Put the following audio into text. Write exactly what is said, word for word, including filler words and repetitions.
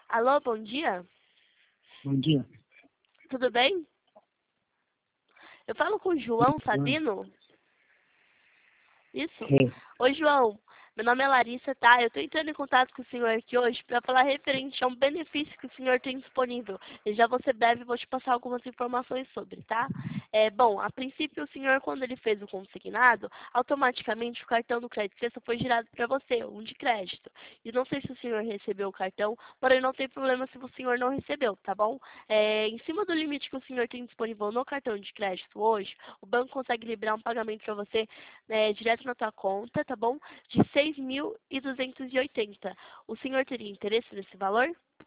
Alô, bom dia? Bom dia. Tudo bem? Eu falo com o João Oi. Sabino? Isso? É, Oi, João. Meu nome é Larissa, tá? Eu tô entrando em contato com o senhor aqui hoje para falar referente a um benefício que o senhor tem disponível. E já vou ser breve e vou te passar algumas informações sobre, tá? É, bom, a princípio, o senhor, quando ele fez o consignado, automaticamente o cartão do crédito Cresça foi girado para você, um de crédito. E não sei se o senhor recebeu o cartão, porém não tem problema se o senhor não recebeu, tá bom? É, em cima do limite que o senhor tem disponível no cartão de crédito hoje, o banco consegue liberar um pagamento para você é, direto na tua conta, tá bom? De seis mil e duzentos e oitenta. O senhor teria interesse nesse valor?